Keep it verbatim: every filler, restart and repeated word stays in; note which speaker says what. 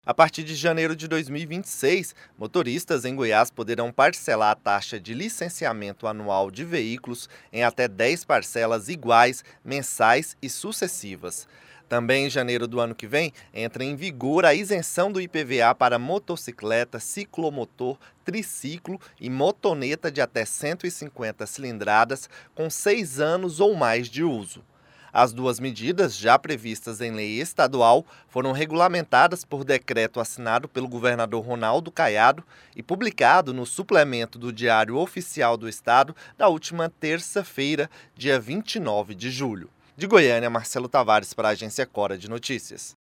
Speaker 1: A partir de janeiro de dois mil e vinte e seis, motoristas em Goiás poderão parcelar a taxa de licenciamento anual de veículos em até dez parcelas iguais, mensais e sucessivas. Também em janeiro do ano que vem, entra em vigor a isenção do I P V A para motocicleta, ciclomotor, triciclo e motoneta de até cento e cinquenta cilindradas com seis anos ou mais de uso. As duas medidas, já previstas em lei estadual, foram regulamentadas por decreto assinado pelo governador Ronaldo Caiado e publicado no suplemento do Diário Oficial do Estado da última terça-feira, dia vinte e nove de julho. De Goiânia, Marcelo Tavares para a Agência Cora de Notícias.